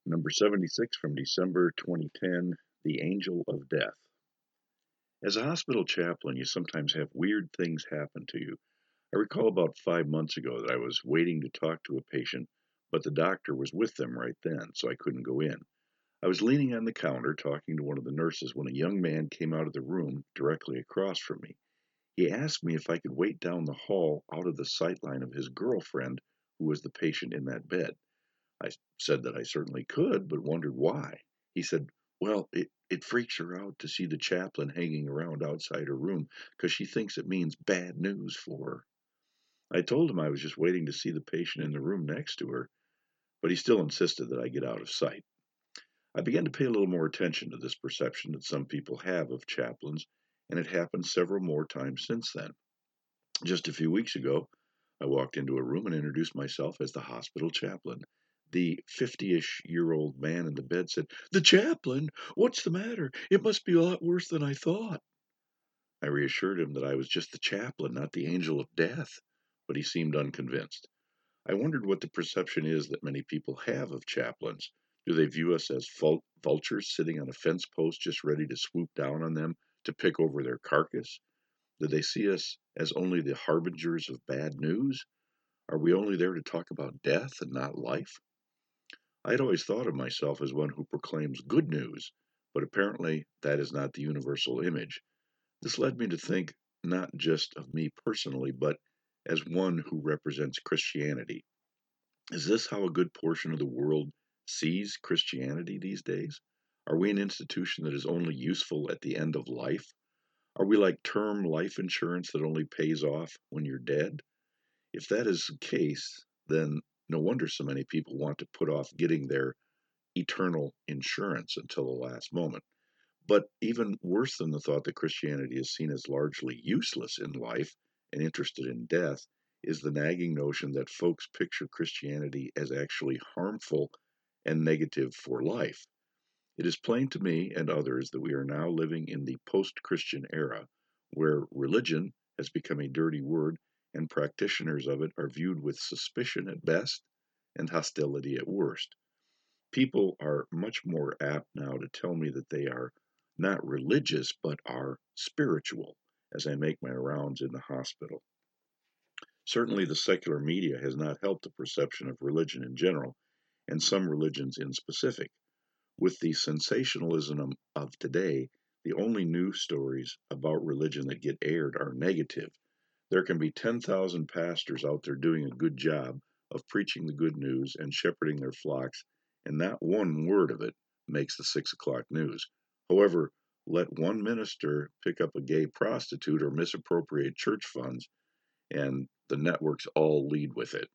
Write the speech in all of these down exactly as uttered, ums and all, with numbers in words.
Number seventy-six from December twenty ten, The Angel of Death. As a hospital chaplain, you sometimes have weird things happen to you. I recall about five months ago that I was waiting to talk to a patient, but the doctor was with them right then, so I couldn't go in. I was leaning on the counter talking to one of the nurses when a young man came out of the room directly across from me. He asked me if I could wait down the hall out of the sight line of his girlfriend, who was the patient in that bed. I said that I certainly could, but wondered why. He said, "Well, it, it freaks her out to see the chaplain hanging around outside her room because she thinks it means bad news for her." I told him I was just waiting to see the patient in the room next to her, but he still insisted that I get out of sight. I began to pay a little more attention to this perception that some people have of chaplains, and it happened several more times since then. Just a few weeks ago, I walked into a room and introduced myself as the hospital chaplain. The fifty-ish year old man in the bed said, "The chaplain? What's the matter? It must be a lot worse than I thought." I reassured him that I was just the chaplain, not the angel of death, but he seemed unconvinced. I wondered what the perception is that many people have of chaplains. Do they view us as vul- vultures sitting on a fence post just ready to swoop down on them to pick over their carcass? Do they see us as only the harbingers of bad news? Are we only there to talk about death and not life? I had always thought of myself as one who proclaims good news, but apparently that is not the universal image. This led me to think not just of me personally, but as one who represents Christianity. Is this how a good portion of the world sees Christianity these days? Are we an institution that is only useful at the end of life? Are we like term life insurance that only pays off when you're dead? If that is the case, then no wonder so many people want to put off getting their eternal insurance until the last moment. But even worse than the thought that Christianity is seen as largely useless in life and interested in death is the nagging notion that folks picture Christianity as actually harmful and negative for life. It is plain to me and others that we are now living in the post Christian era, where religion has become a dirty word and practitioners of it are viewed with suspicion at best and hostility at worst. People are much more apt now to tell me that they are not religious but are spiritual as I make my rounds in the hospital. Certainly, the secular media has not helped the perception of religion in general, and some religions in specific. With the sensationalism of today, the only news stories about religion that get aired are negative. There can be ten thousand pastors out there doing a good job of preaching the good news and shepherding their flocks, and not one word of it makes the six o'clock news. However, let one minister pick up a gay prostitute or misappropriate church funds, and the networks all lead with it.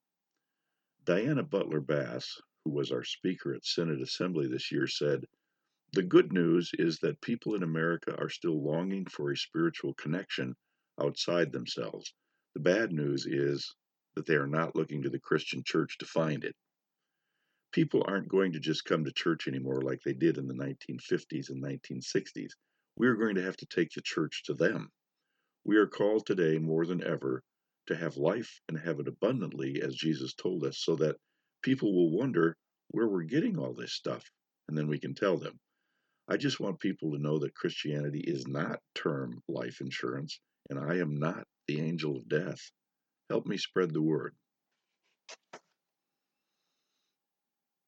Diana Butler Bass, who was our speaker at Synod Assembly this year, said, "The good news is that people in America are still longing for a spiritual connection outside themselves. The bad news is that they are not looking to the Christian church to find it." People aren't going to just come to church anymore like they did in the nineteen fifties and nineteen sixties. We are going to have to take the church to them. We are called today more than ever to have life and have it abundantly, as Jesus told us, so that people will wonder where we're getting all this stuff, and then we can tell them. I just want people to know that Christianity is not term life insurance, and I am not the angel of death. Help me spread the word.